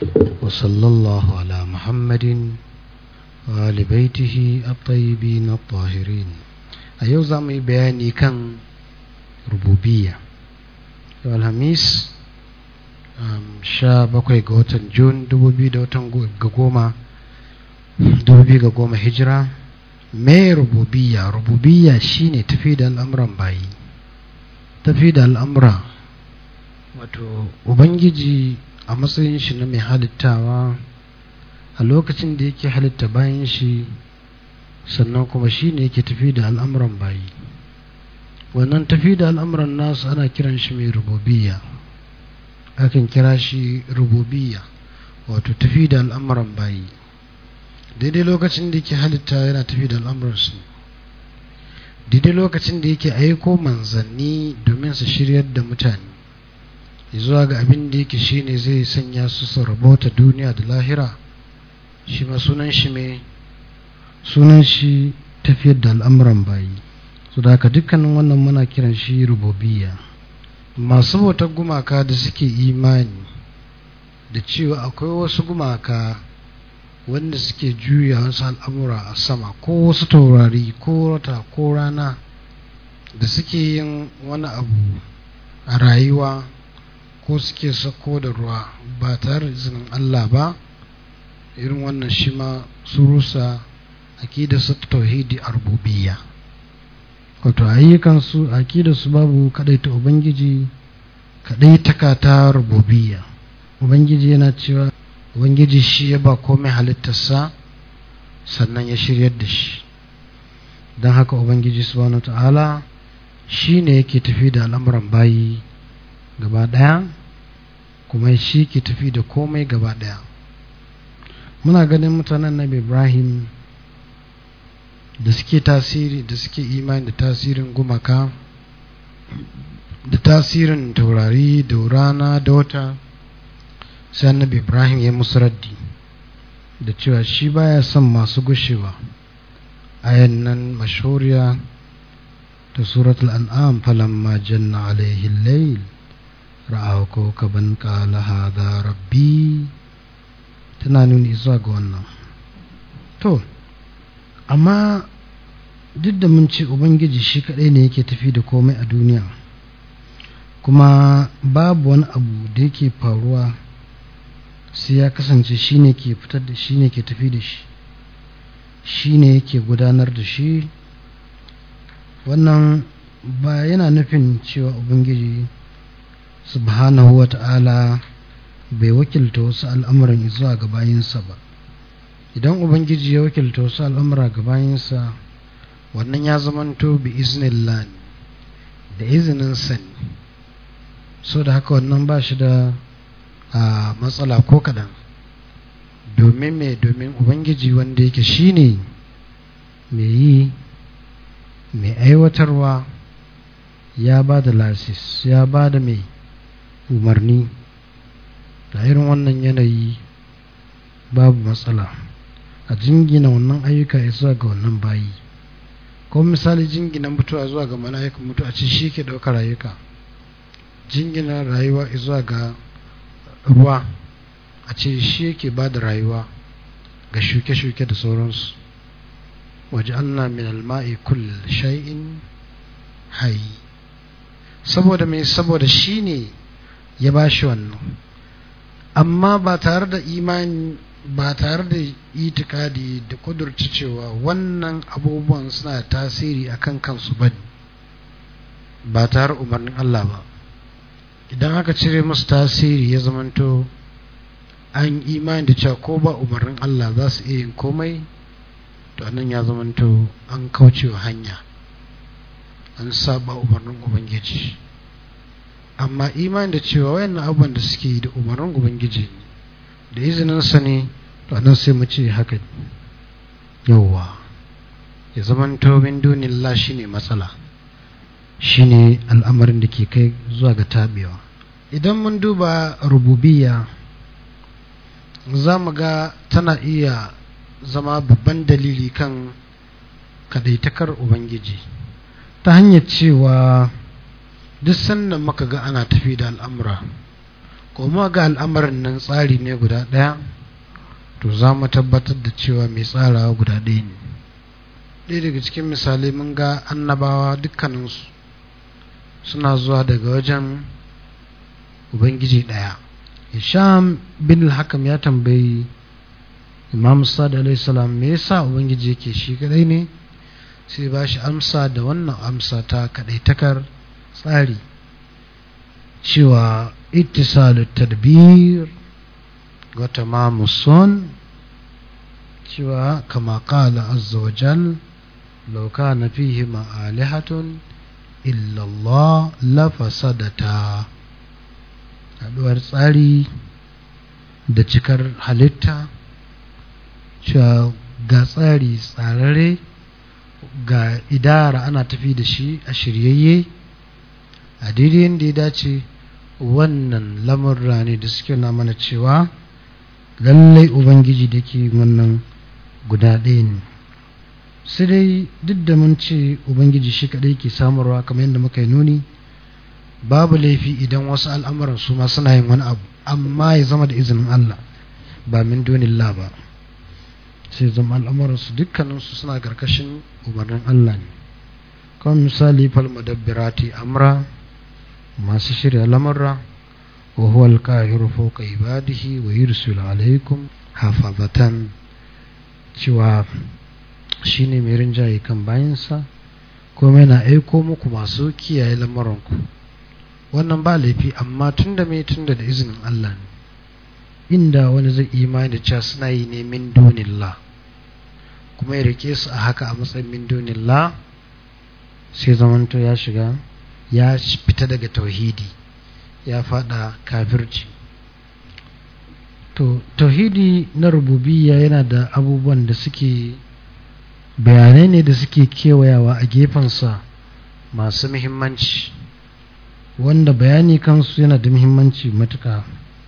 وصلى الله على محمد وآل بيته الطيبين الطاهرين. أيوزا مي بياني كان ربوبية الخميس 17 ga watan Jun 2010 hijira. Mai rububiyya shine tafi da al'amuran bayi, tafi da al'amura, wato ubangiji a matsayin shi na mai halittawa a lokacin da yake halitta bayan shi, sannan kuma shine yake tafi da al'amuran bayi. Wannan tafi da al'amuran nasu ana kiran shi mai rububiyya, akan kira shi rububiyya, wato tafi da al'amuran bayi. Daidai lokacin da yake halitta yana tafi da al'amuransu, daidai lokacin da yake aiko manzanni domin su shiryar da mutane zuwa ga abin da yake shine zai sanya su rabota duniya da lahira, shi ma sunan shi tafiyar da al'amuran bayi. So da haka dukkanin wannan muna kiran shi rububiyya. Masu bautar gumaka da suke imani da cewa akwai wasu gumaka wanda suke juya wasu al'amura a sama, ko wasu taurari ko wata ko rana da suke yin wani abu a rayuwa, ko suke sako da ruwa ba tare da izinin Allah ba, irin wannan shi ma su rusa aqidar su tauhidi a rububiyya. Wato ayyukansu aqidar su babu kadaita ubangiji, kadaita ta rububiyya. Ubangiji yana cewa ubangiji shi ya ba komai halittarsa sannan ya shiryar da shi. Don haka ubangiji subhanahu ta'ala shi ne yake tafi da al'amuran bayi gaba daya, kuma shi ke tafi da komai gaba daya. Muna ganin mutanen Nabi Ibrahim da suke tasiri, da suke imani da tasirin gumaka, da tasirin taurari da rana da wata, sai Annabi Ibrahim ya musu raddi da cewa shi baya son masu gushewa. Ayan nan mashhuriya ta suratul an'am, falamma janna alaihi al-layl ra'a kawkaban qala hadha rabbi, tana nuni zuwa ga wannan. To amma duk da mun ce ubangiji shi kadai ne yake tafi da komai a duniya, kuma babu wani abu da yake faruwa sai ya kasance shine ke fitar da shi, ne ke tafi da shi, shine yake gudanar da shi. Wannan ba yana nufin cewa ubangiji subhanahu wata'ala bai wakilta wasu al'amuran zuwa ga bayinsa ba. Idan ubangiji ya wakilta wasu al'amura ga bayinsa, wannan ya zamanto bi iznillah, da izinin sa ne. So da haka wannan ba shi da matsala ko kadan. Domin ubangiji wanda yake shine mai yi, mai aiwatarwa, ya ba da lasis, ya ba da mai umarni. Da irin wannan yanayi babu matsala a jingina wannan ayyuka zuwa ga wannan bayi. Ko misali jingina mutuwa zuwa ga mala'ikan mutuwa, ce shi ke ɗaukar rayuka. Jingina rayuwa zuwa ga ruwa, a ce shi yake ba da rayuwa ga shuke-shuke da sauransu. waj'alna min al-ma'i kull shay'in hayy. Saboda mai, saboda shine ya bashi wannan, amma ba tare da imani, ba tare da itikadi da kudurci cewa wannan abubuwan suna tasiri akan kansu ba tare umarnin Allah ba. Idan aka cire musu tasiri ya zamanto an imani da cewa ko ba umarnin Allah za su iya yin komai, to anan ya zamanto an kaucewa hanya, an saba umarnin Ubangiji. Amma imani da cewa wayannan abubuwan da suke yi da umarnin Ubangiji da izininsa ne, to anan sai mu ce haka yawwa, ya zamanto min dunillah shine matsala, shine al'amarin da ke kai zuwa ga tabewa. Idan mun duba rububiyya, za mu ga tana iya zama babban dalili kan kadaitakar Ubangiji, ta hanyar cewa duk sannan muka ga ana tafi da al'amura, kuma ga al'amarin nan tsari ne guda ɗaya, to za mu tabbatar da cewa mai tsarawa guda ɗaya ne. ɗaya daga cikin misalai mun ga annabawa dukkaninsu suna zuwa daga wajen ubangiji ɗaya. Hisham bin al-Hakam ya tambayi Imam Sadiq alaihi salam me yasa ubangiji yake shi kadai ne, sai ba shi amsa da wannan amsa ta kadaitakar tsari, cewa ittisalut tadbir wa tamamus sun, cewa kama qala azza wa jal law kana fihi ma alihatun illa Allah la fasadata. haduwar tsari da cikar halitta, cewa ga tsari tsararre, ga idara ana tafi da shi a shiryayye a daidai yadda ya dace. Wannan lamurra ne da suke na mana cewa lallai ubangiji da ke wannan guda ɗaya ne. Sai dai duk da mun ce ubangiji shi kaɗai ke samarwa kamar yadda muka yi nuni, babu laifi idan wasu al'amuran su ma suna yin wani abu, amma ya zama da izinin Allah ba min dunillah ba, sai zama al'amuransu dukkaninsu suna karkashin umarnin Allah ne. Kuma misali fal mudabbirati amra, masu shirya lamurra, wa huwa al-qahiru fawqa ibadihi wa yursilu alaykum hafazatan, cewa shine mai rinjaye kan bayinsa kuma yana aiko muku masu kiyaye lamuranku. Wannan ba laifi, amma tunda da izinin Allah ne. Inda wani zai imani da cewa suna yi ne min dunillah, kuma ya rike su a haka a matsayin min dunillah, sai zamanto ya shiga, ya fita daga tauhidi, ya fada kafirci. To tauhidi na rububiyya yana da abubuwan da suke bayanai ne da suke kewayawa a gefensa masu muhimmanci, wanda bayani kansu yana da muhimmanci matuƙa.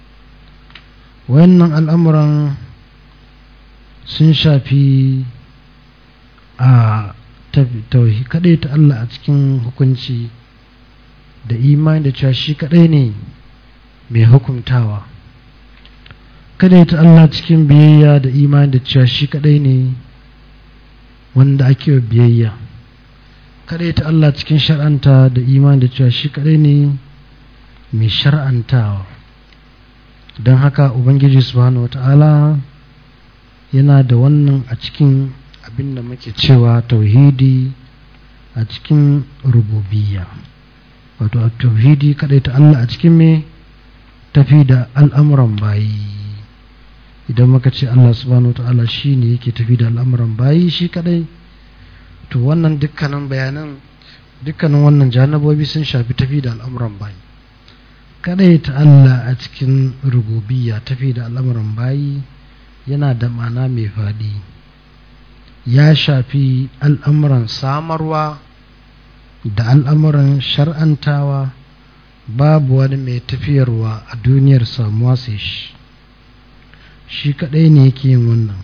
Wannan al'amuran sun shafi a kaɗai ta Allah a cikin hukunci, da imani da cewa shi kaɗai ne mai hukuntawa, kaɗai ta Allah cikin biyayya da imani da cewa shi kaɗai ne wanda ake biyayya, kaɗai ta Allah cikin shar'anta da imani da cewa shi kaɗai ne mai shar'antawa. Don haka ubangiji subhanahu wata'ala yana da wannan a cikin abin da muke cewa tauhidi a cikin rububiyya, wato a tauhidi kaɗai ta Allah a cikin me tafi da al'amuran bayi. Idan muka ce Allah subhanahu wata'ala shi ne yake tafi da al'amuran bayi shi kaɗai, to wannan dukkanin bayanan, dukkanin wannan janabobi sun shafi tafi da al'amuran bayi. Kaɗai ta Allah a cikin rububiyya tafi da al'amuran bayi yana da ma'ana mai faɗi, ya shafi al'amuran samarwa da al'amuran shar'antawa. Babu wani mai tafiyarwa a duniyar samuwa sai shi kaɗai ne yake yin wannan,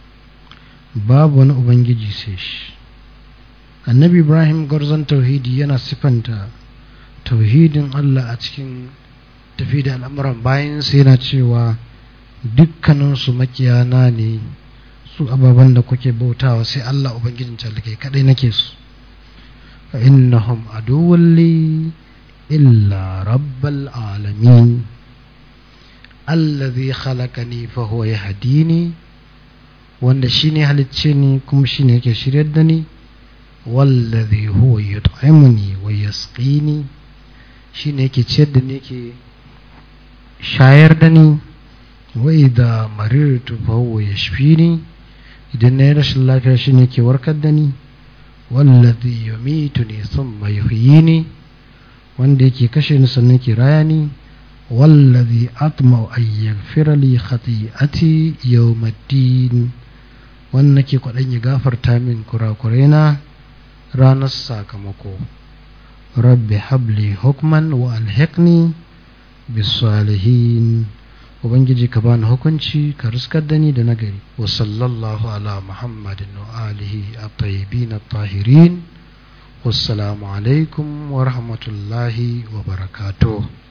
babu wani ubangiji sai shi. Annabi Ibrahim gwarzon tauhidi yana sifanta tauhidin Allah a cikin tafi da al'amuran bayansa, yana cewa dukkaninsu makiyana ne, su ababen da kuke bautawa sai Allah ubangijin talikai kadai nake su. fa innahum aduwwun li illa rabbal alamin alladhi khalaqani fa huwa yahdini, wanda shine halicce ni kuma shine yake shiryar da ni. Wallazi huwa yut'imuni wa yasqini, shine yake ciyar da ni, yake shayar da ni. Wa idha marirtu fa huwa yashfini, idan na yi rashin lafiya shine yake warkar da ni. Wallazi yumituni thumma yuhyini, wanda yake kashe ni sannan yake raya ni. Wallazi atma'u an yaghfira li khati'ati yawmiddin, wanda nake kwaɗan ya gafarta min kurakuraina ranar sakamako. Rabbi habli hukman wa alhiqni bis salihin, ubangiji ka bani hukunci ka riskar da ni da nagari. Wa sallallahu ala muhammadin wa alihi at-tayyibin at-tahirin. Wassalamu alaikum wa rahmatullahi wa barakatuh.